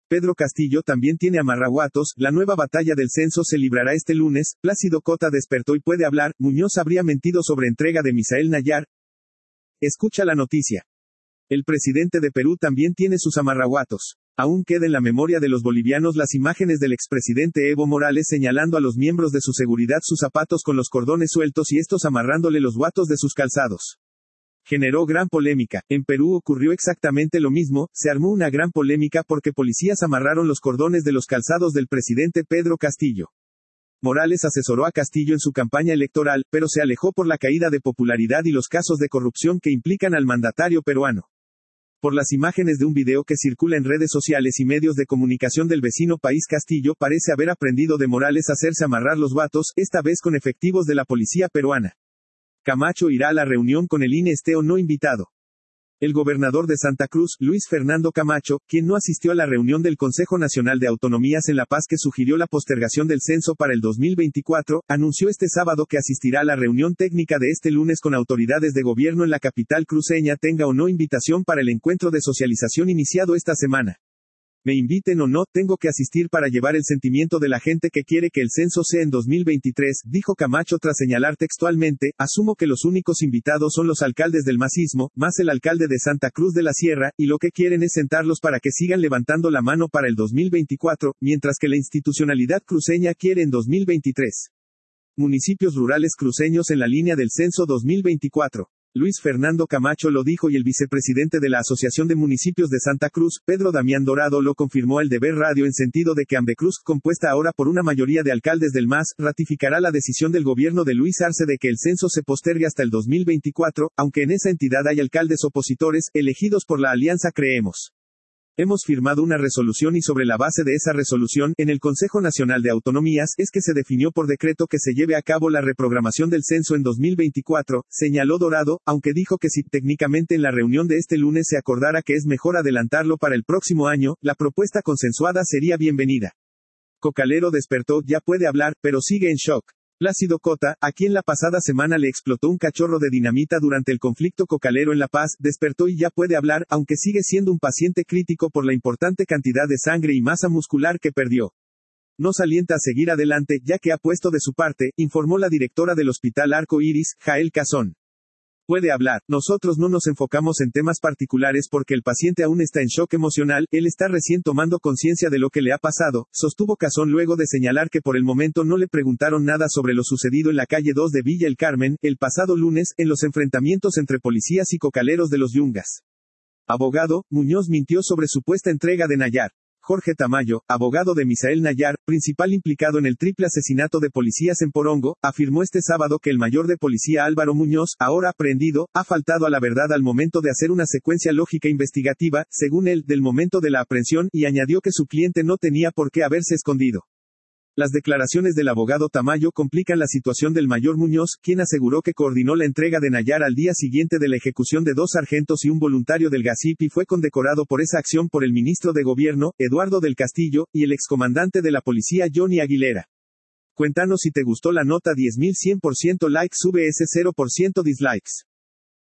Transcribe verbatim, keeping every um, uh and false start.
Pedro Castillo también tiene amarraguatos, la nueva batalla del censo se librará este lunes, Plácido Cota despertó y puede hablar, Muñoz habría mentido sobre entrega de Misael Nayar. Escucha la noticia. El presidente de Perú también tiene sus amarraguatos. Aún queda en la memoria de los bolivianos las imágenes del expresidente Evo Morales señalando a los miembros de su seguridad sus zapatos con los cordones sueltos y estos amarrándole los guatos de sus calzados. Generó gran polémica. En Perú ocurrió exactamente lo mismo, se armó una gran polémica porque policías amarraron los cordones de los calzados del presidente Pedro Castillo. Morales asesoró a Castillo en su campaña electoral, pero se alejó por la caída de popularidad y los casos de corrupción que implican al mandatario peruano. Por las imágenes de un video que circula en redes sociales y medios de comunicación del vecino país, Castillo parece haber aprendido de Morales a hacerse amarrar los vatos, esta vez con efectivos de la policía peruana. Camacho irá a la reunión con el I N E esté o no invitado. El gobernador de Santa Cruz, Luis Fernando Camacho, quien no asistió a la reunión del Consejo Nacional de Autonomías en La Paz que sugirió la postergación del censo para el dos mil veinticuatro, anunció este sábado que asistirá a la reunión técnica de este lunes con autoridades de gobierno en la capital cruceña, tenga o no invitación para el encuentro de socialización iniciado esta semana. Me inviten o no, tengo que asistir para llevar el sentimiento de la gente que quiere que el censo sea en dos mil veintitrés, dijo Camacho tras señalar textualmente, asumo que los únicos invitados son los alcaldes del macismo, más el alcalde de Santa Cruz de la Sierra, y lo que quieren es sentarlos para que sigan levantando la mano para el dos mil veinticuatro, mientras que la institucionalidad cruceña quiere en dos mil veintitrés. Municipios rurales cruceños en la línea del censo dos mil veinticuatro. Luis Fernando Camacho lo dijo y el vicepresidente de la Asociación de Municipios de Santa Cruz, Pedro Damián Dorado, lo confirmó al Deber Radio en sentido de que Ambecruz, compuesta ahora por una mayoría de alcaldes del M A S, ratificará la decisión del gobierno de Luis Arce de que el censo se postergue hasta el dos mil veinticuatro, aunque en esa entidad hay alcaldes opositores, elegidos por la Alianza Creemos. Hemos firmado una resolución y sobre la base de esa resolución, en el Consejo Nacional de Autonomías, es que se definió por decreto que se lleve a cabo la reprogramación del censo en dos mil veinticuatro, señaló Dorado, aunque dijo que si técnicamente en la reunión de este lunes se acordara que es mejor adelantarlo para el próximo año, la propuesta consensuada sería bienvenida. Cocalero despertó, ya puede hablar, pero sigue en shock. Plácido Cota, a quien la pasada semana le explotó un cachorro de dinamita durante el conflicto cocalero en La Paz, despertó y ya puede hablar, aunque sigue siendo un paciente crítico por la importante cantidad de sangre y masa muscular que perdió. Nos alienta a seguir adelante, ya que ha puesto de su parte, informó la directora del Hospital Arco Iris, Jael Cazón. Puede hablar, nosotros no nos enfocamos en temas particulares porque el paciente aún está en shock emocional, él está recién tomando conciencia de lo que le ha pasado, sostuvo Cazón luego de señalar que por el momento no le preguntaron nada sobre lo sucedido en la calle dos de Villa El Carmen, el pasado lunes, en los enfrentamientos entre policías y cocaleros de los Yungas. Abogado, Muñoz mintió sobre supuesta entrega de Nayar. Jorge Tamayo, abogado de Misael Nayar, principal implicado en el triple asesinato de policías en Porongo, afirmó este sábado que el mayor de policía Álvaro Muñoz, ahora aprehendido, ha faltado a la verdad al momento de hacer una secuencia lógica investigativa, según él, del momento de la aprehensión, y añadió que su cliente no tenía por qué haberse escondido. Las declaraciones del abogado Tamayo complican la situación del mayor Muñoz, quien aseguró que coordinó la entrega de Nayar al día siguiente de la ejecución de dos sargentos y un voluntario del GACIP y fue condecorado por esa acción por el ministro de Gobierno, Eduardo del Castillo, y el excomandante de la policía Johnny Aguilera. Cuéntanos si te gustó la nota. Diez mil cien por ciento likes, V S cero por ciento dislikes.